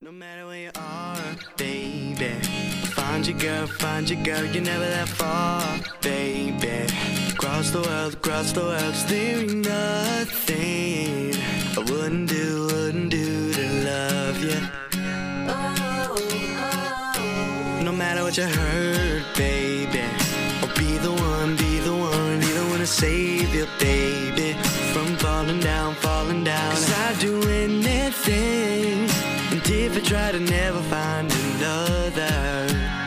No matter where you are, baby, find your girl, you're never that far, baby. Across the world, there ain't nothing I wouldn't do to love you. No matter what you heard, baby, I'll be the one to save you, baby, from falling down. 'Cause I'd do anything. And if I try to never find another,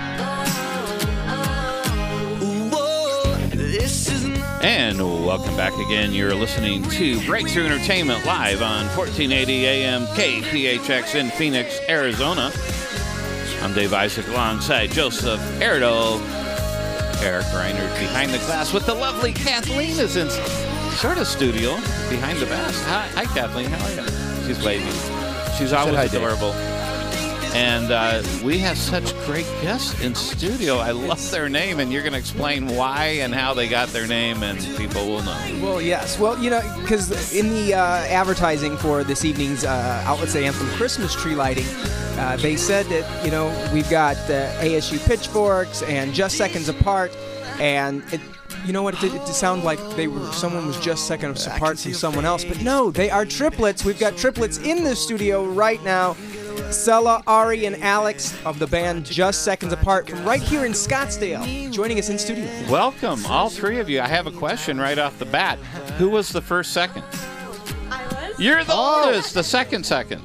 this is not. And welcome back again. You're listening to Breakthrough Entertainment live on 1480 AM KPHX in Phoenix, Arizona. I'm Dave Isaac alongside Joseph Erdo. Eric Reiner behind the glass with the lovely Kathleen is in sort of studio behind the glass. Hi, Kathleen. How are you? She's waving. She's always adorable. And we have such great guests in studio. I love their name, and you're going to explain why and how they got their name, and people will know. Well, yes. Well, you know, because in the advertising for this evening's Outlets Anthem Christmas tree lighting, they said that, you know, we've got ASU Pitchforks and Just Seconds Apart, and you know what? It sounded like someone was just seconds apart from someone else, but no, they are triplets. We've got triplets in the studio right now. Sela, Ari, and Alex of the band Just Seconds Apart from right here in Scottsdale, joining us in studio. Welcome, all three of you. I have a question right off the bat. Who was the first second? I was. You're the oldest. The second. Second.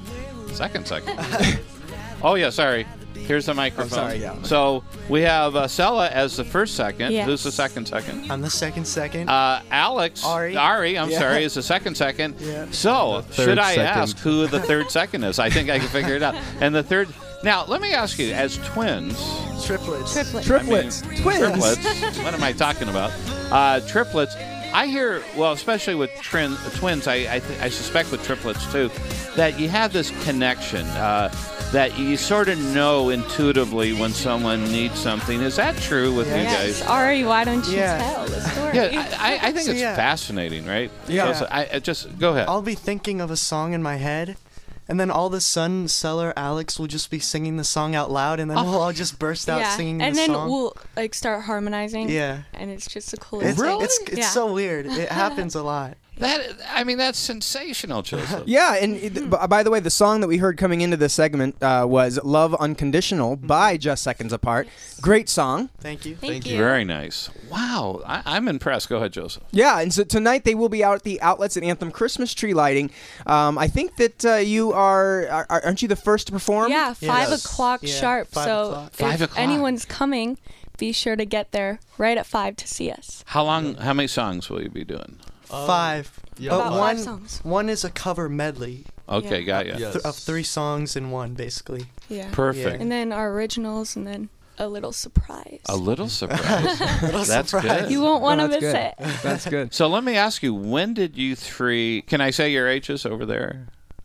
Oh, yeah, sorry. Here's the microphone. Oh, sorry, yeah. So we have Sela as the first second. Yes. Who's the second? I'm the second. Alex, Ari, I'm sorry, is the second. Yeah. So, should I second. ask who the third second is? I think I can figure it out. And the third... Now, let me ask you, as twins... Triplets. Triplets. Twins. Triplets. What am I talking about? Triplets. I hear, well, especially with twins, I suspect with triplets too, that you have this connection that you sort of know intuitively when someone needs something. Is that true with you guys? Yes. Ari, why don't you Yeah. tell the story? Yeah, I think So, it's yeah. fascinating, right? Yeah. So I just go ahead. I'll be thinking of a song in my head, and then all of a sudden, Sela or Alex will just be singing the song out loud, and then we'll all just burst out singing and the then song. we'll like start harmonizing. Yeah. And it's just the coolest It's thing. it's so weird. It happens a lot. That's sensational, Joseph. Yeah, and by the way, the song that we heard coming into this segment was Love Unconditional by Just Seconds Apart. Great song. Thank you. Thank you. Very nice. Wow, I'm impressed. Go ahead, Joseph. Yeah, and so tonight they will be out at the Outlets at Anthem Christmas tree lighting. I think that you aren't you the first to perform? Yeah, 5 Yes. o'clock Yeah, sharp. 5 so o'clock. 5 if o'clock. anyone's coming, be sure to get there right at 5 to see us. How many songs will you be doing? 5. yeah, But About one 5 songs. one is a cover medley Okay, got you. Yes. of 3 songs in one, basically. Yeah. Perfect. And then our originals, and then a little surprise. A little surprise. That's surprise. good. You won't want to that's miss good. it. That's good. So let me ask you, when did you three... Can I say your ages over there?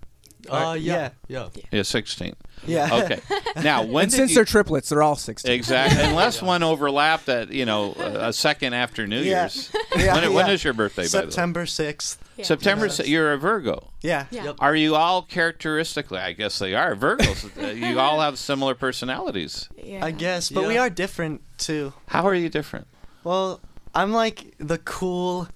Yeah. Yeah, 16. Yeah. Okay. Now, when And did since you... they're triplets, they're all 16. Exactly. Unless one overlapped at, a second after New Yeah. Year's. Yeah, When yeah. is your birthday, by the way? September 6th. Yeah. September. Yes. You're a Virgo. Yeah. Yeah. Are you all characteristically... I guess they are. Virgos. You all have similar personalities. Yeah. I guess, but we Yeah. are different too. How are you different? Well, I'm like the cool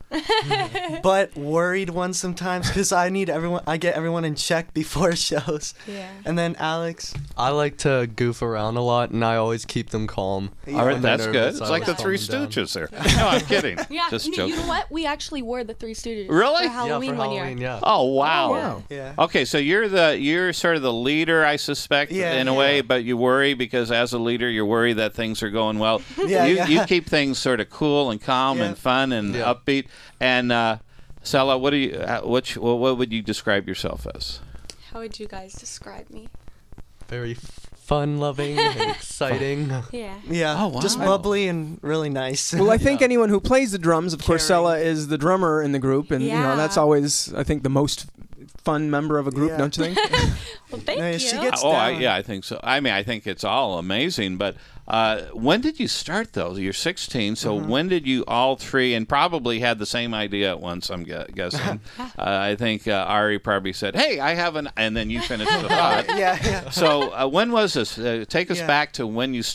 but worried one sometimes because I get everyone in check before shows. Yeah. And then Alex. I like to goof around a lot, and I always keep them calm. All right, When they're that's good. nervous, It's I like the always Three calm them down. Stooges there. No, I'm kidding. Yeah, Just you joking. know what? We actually wore the Three Stooges Really? for Halloween yeah, for one Halloween, year. yeah. Oh, wow. Wow. Yeah. Okay, so you're sort of the leader, I suspect, Yeah, in a yeah. way, but you worry because as a leader, you worry that things are going well. Yeah, you, yeah. you keep things sort of cool and calm Yeah. and fun and Yeah. upbeat. And Sela, what would you describe yourself as? How would you guys describe me? Very fun-loving and exciting. Yeah. Yeah. Oh, wow. Just bubbly and really nice. Well, I think anyone who plays the drums, of course, Caring. Sela is the drummer in the group, and Yeah. that's always, I think, the most fun member of a group, Yeah. don't you think? Well, thank No, you. she gets I down. think so. I mean, I think it's all amazing. But when did you start, though? You're 16, so when did you all three, and probably had the same idea at once, I'm guessing. I think Ari probably said, hey, I have an, and then you finished the thought. Yeah. So when was this? Take us Yeah. back to when you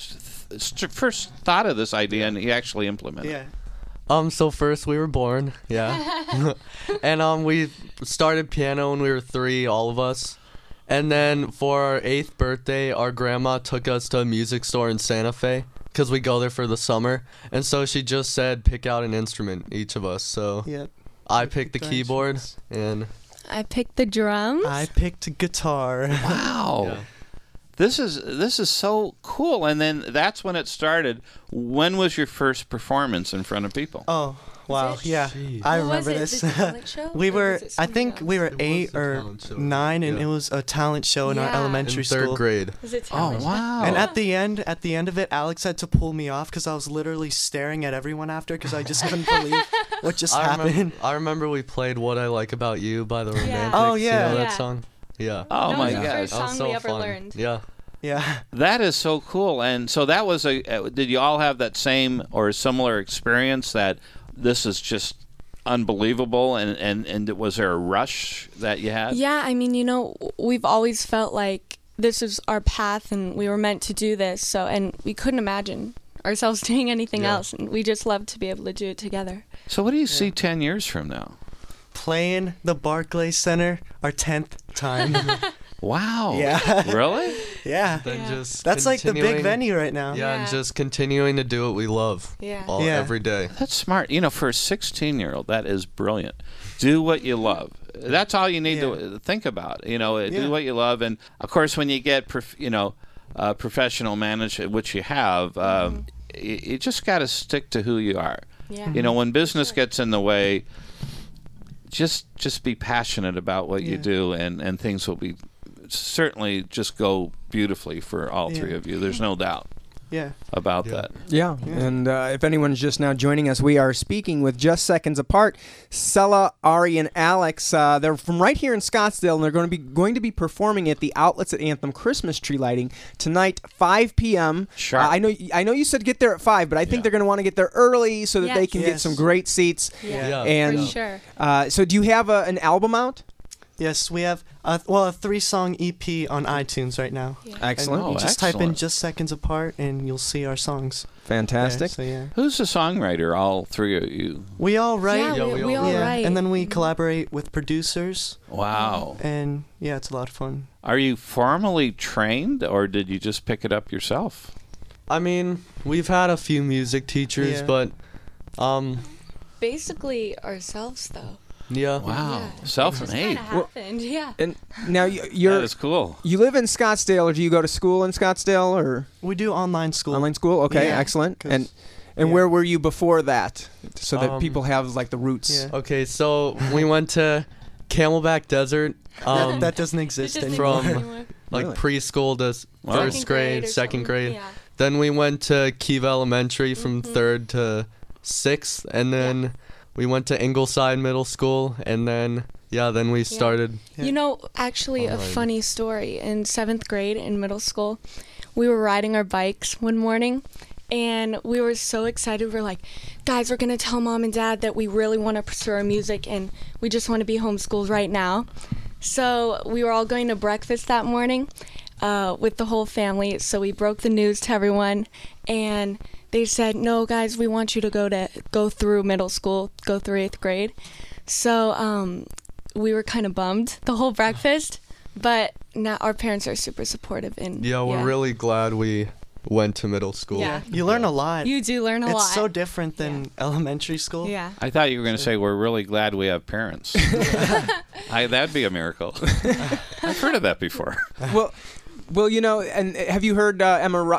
first thought of this idea and you actually implemented it. Yeah. So first we were born, yeah. And we started piano when we were 3, all of us. And then for our 8th birthday, our grandma took us to a music store in Santa Fe because we go there for the summer. And so she just said, pick out an instrument, each of us. So Yep. I picked the Our keyboard, instruments. and I picked the drums. I picked guitar. Wow. Yeah. This is so cool. And then that's when it started. When was your first performance in front of people? Oh, wow. it? Yeah. Jeez. I What was remember it? this. The talent show? We Or were, was it I something think we were It was 8 the or talent show. 9, and Yeah. it was a talent show in our Yeah. elementary in 3rd school. grade. Was it Oh, talent show? wow. And at the end of it, Alex had to pull me off because I was literally staring at everyone after because I just couldn't believe what just happened. I remember we played "What I Like About You" by the Romantics. Oh, You yeah. know that Yeah. song? Yeah. Oh, That my was the gosh. first That was song so we ever fun. learned. Yeah. Yeah. That is so cool. And so that was did you all have that same or similar experience that this is just unbelievable? And was there a rush that you had? Yeah, I mean, we've always felt like this is our path and we were meant to do this. So, and we couldn't imagine ourselves doing anything Yeah. else. And we just love to be able to do it together. So what do you see 10 years from now? Playing the Barclays Center our 10th time. Wow. Yeah. Really? Yeah. Then Yeah. just That's like the big continuing- venue right now. Yeah, and Yeah. just continuing to do what we love. Yeah. Yeah. Every day. That's smart. For a 16-year-old, that is brilliant. Do what you love. That's all you need to think about. Do what you love. And, of course, when you get, professional management, which you have, you just got to stick to who you are. Yeah. When business gets in the way, just be passionate about what you do, and things will be certainly just go beautifully for all three of you. There's no doubt Yeah. about Yeah. that. Yeah, and if anyone's just now joining us, we are speaking with Just Seconds Apart, Sela, Ari, and Alex. They're from right here in Scottsdale, and they're going to be performing at the Outlets at Anthem Christmas tree lighting tonight, 5 p.m. Sharp. I know you said get there at 5, but I think they're going to want to get there early so that they Yes. can get Yes. some great seats. Yeah. And For sure. so, do you have an album out? Yes, we have a 3-song EP on iTunes right now. Excellent. And you just type in excellent. Just Seconds Apart and you'll see our songs. Fantastic. Yeah, so yeah. Who's the songwriter, all three of you? We all write. Yeah, we all write. And then we collaborate with producers. Wow. And yeah, it's a lot of fun. Are you formally trained, or did you just pick it up yourself? I mean, we've had a few music teachers, Yeah. but Basically ourselves, though. yeah. Wow. Yeah. Just Self-made. kind of happened. Yeah. And now That you're is cool. you live in Scottsdale, or do you go to school in Scottsdale, or We do online school. online school? Okay, Yeah, excellent. 'cause- And yeah. where were you before that, so that Um, people have like the roots? Yeah. Okay, so we went to Camelback Desert, that doesn't exist It doesn't anymore. From- exist anymore. like Really? preschool to Wow. first Second grade, or second something. grade. Yeah. Then we went to Kiva Elementary from 3rd to 6th, and then we went to Ingleside Middle School, and then we started. Yeah. Actually, a Alright. funny story. In 7th grade in middle school, we were riding our bikes one morning, and we were so excited. We're like, guys, we're going to tell mom and dad that we really want to pursue our music, and we just want to be homeschooled right now. So we were all going to breakfast that morning with the whole family. So we broke the news to everyone, and they said, no, guys, we want you to go through middle school, go through 8th grade. So we were kind of bummed the whole breakfast, but now our parents are super supportive. And Yeah, we're really glad we went to middle school. Yeah. You learn a lot. You do learn a lot. It's so different than elementary school. Yeah. I thought you were going to say we're really glad we have parents. That'd be a miracle. I've heard of that before. Well, and have you heard Emma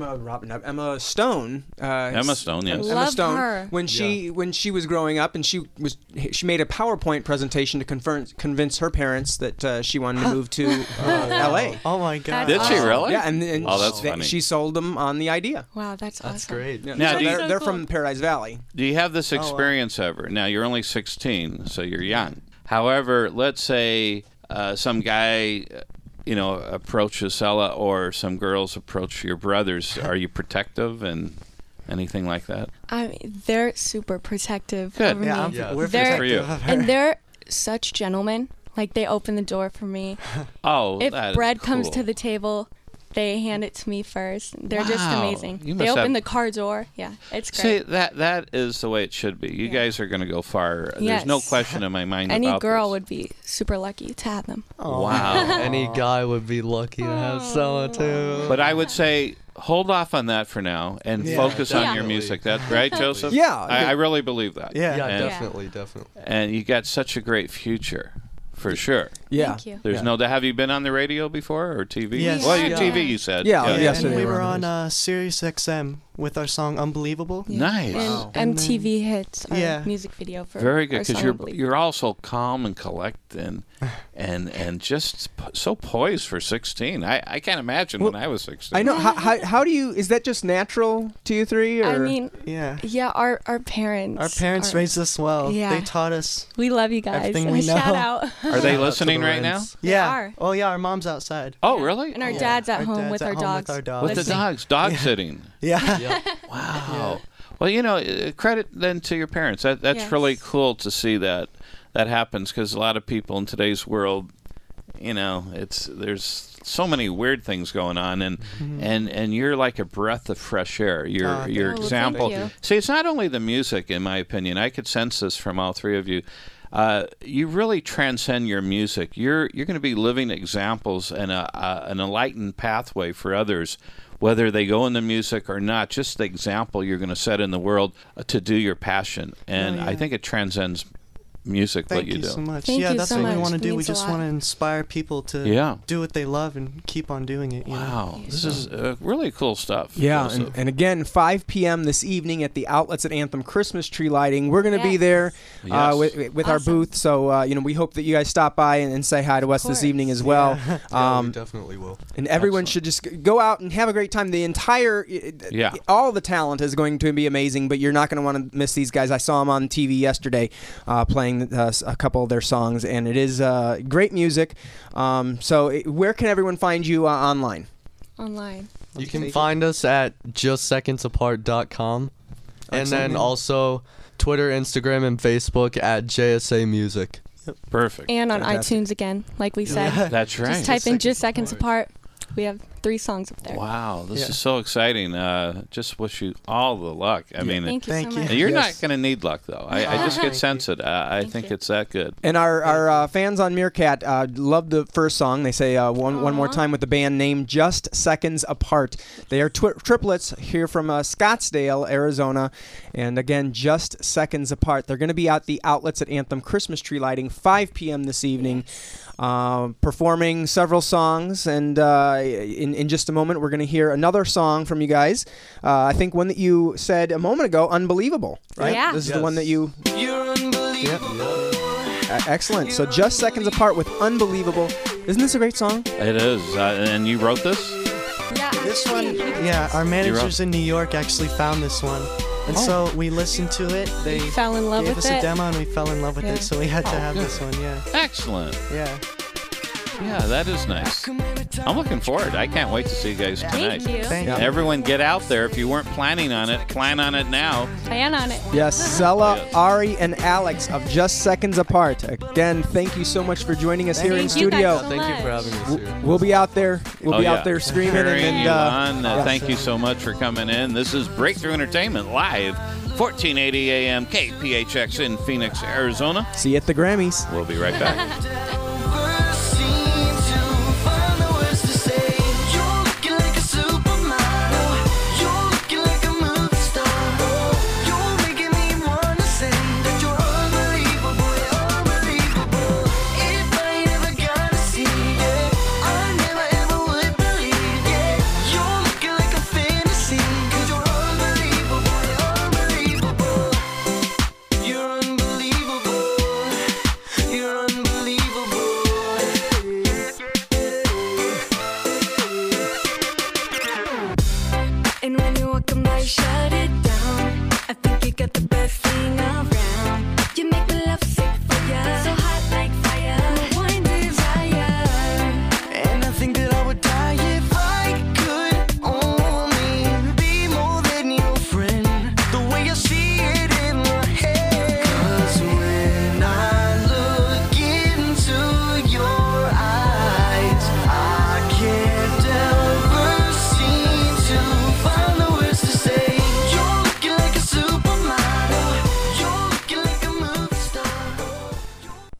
Stone? Emma Stone, yes. Emma Love Stone. her. When she was growing up, and she made a PowerPoint presentation to convince her parents that she wanted to move to L.A. Oh my god. Did she awesome. really? Yeah, and Oh, that's funny. she sold them on the idea. Wow, that's awesome. That's great. Yeah, Now, so do you- they're So from cool. Paradise Valley. Do you have this wow. experience ever? Now, you're only 16, so you're young. However, let's say some guy, approaches Ella, or some girls approach your brothers. Are you protective and anything like that? I mean, they're super protective Good. over Yeah, me. we're They're- For you. protective of her. And they're such gentlemen. Like, they open the door for me. Oh, If that is bread comes cool. to the table, they hand it to me first. They're just Wow. amazing. You They must open have- the car door. Yeah, it's See, great. that is the way it should be. You guys are going to go far. There's Yes. no question in my mind Any about girl this. would be super lucky to have them. Wow. Any guy would be lucky to have Stella too. But I would say hold off on that for now and Yeah. focus on Yeah. your music. That's right, Joseph? Yeah. I really believe that. Yeah. Yeah, And, definitely. and you got such a great future, for sure. Yeah. Thank you. There's no. Have you been on the radio before or TV? Yes. Well, Yeah. TV, you said. Yeah, Yeah, yesterday and we we were were on on Sirius XM with our song "Unbelievable." Yeah. Nice. And And MTV hits our Yeah. music video for Very good, our because song you're Unbelievable. also calm and collected and just so poised for 16. I can't imagine when I was 16. I know. How do you? Is that just natural to you three? Or? I mean, Yeah. yeah, our parents. Our parents raised us well. Yeah. They taught us. We love you guys. everything we Shout know. out. Are they Shout out to listening the right now? Reds. Yeah. are. Oh yeah, our mom's outside. Oh, really? And our Yeah. dad's at home dad's with at our home dogs. With our dogs. With the Listening. dogs, dog sitting. Yeah. Yeah. Wow. Well, credit then to your parents. That's Yes. really cool to see that happens, because a lot of people in today's world, there's so many weird things going on, and you're like a breath of fresh air. Your thank example. you. See, it's not only the music, in my opinion. I could sense this from all three of you. You really transcend your music. You're going to be living examples and an enlightened pathway for others, whether they go into music or not. Just the example you're going to set in the world to do your passion, and I think it transcends music. Thank what you do. so much. Thank yeah, you that's so what we much. want to It do. We means a just lot. want to inspire people to Yeah. do what they love and keep on doing it. You know? Wow, this is really cool stuff. Yeah, Joseph. and again, 5 p.m. this evening at the Outlets at Anthem Christmas tree lighting. We're going to be Yes. there Yes. with our Awesome. booth. So, we hope that you guys stop by and say hi to us this course. evening as well. Yeah, we definitely will. And everyone Excellent. should just go out and have a great time. The entire, all the talent is going to be amazing, but you're not going to want to miss these guys. I saw them on TV yesterday playing a couple of their songs, and it is great music. Where can everyone find you online? Online. You can find us at justssecondsapart.com, and then also Twitter, Instagram, and Facebook at JSA Music. Perfect. And on Fantastic. iTunes again, like we said. That's right. Just type in Just Seconds Apart. We have 3 songs up there. Wow, this is so exciting. Just wish you all the luck. I mean, Thank you Thank so you. much. you're Yes. not going to need luck, though. I just get sense it. I think you. it's that good. And our fans on Meerkat love the first song. They say one more Aw. time with the band name Just Seconds Apart. They are triplets here from Scottsdale, Arizona. And again, Just Seconds Apart. They're going to be at the Outlets at Anthem Christmas tree lighting 5 p.m. this evening, performing several songs. And in just a moment, we're going to hear another song from you guys. I think one that you said a moment ago, Unbelievable, right? Yeah. This is the one that you... You're unbelievable. Excellent. So Just Seconds Apart with Unbelievable. Isn't this a great song? It is. And you wrote this? Yeah, This one, yeah, our managers in New York actually found this one. And so we listened to it. They fell in love gave with us a it. demo and we fell in love with Yeah. it. So we had to have this one, yeah. Excellent. Yeah. Yeah, that is nice. I'm looking forward. I can't wait to see you guys tonight. Thank you. Thank you. Everyone get out there. If you weren't planning on it, plan on it now. Plan on it. Yes, Zella, Ari, and Alex of Just Seconds Apart. Again, thank you so much for joining us here in Thank you guys studio. so Thank you for much. having us here. We'll be out there. We'll be yeah. out there screaming Carrying you on. yeah. Thank you so much for coming in. This is Breakthrough Entertainment live, 1480 AM KPHX in Phoenix, Arizona. See you at the Grammys. We'll be right back.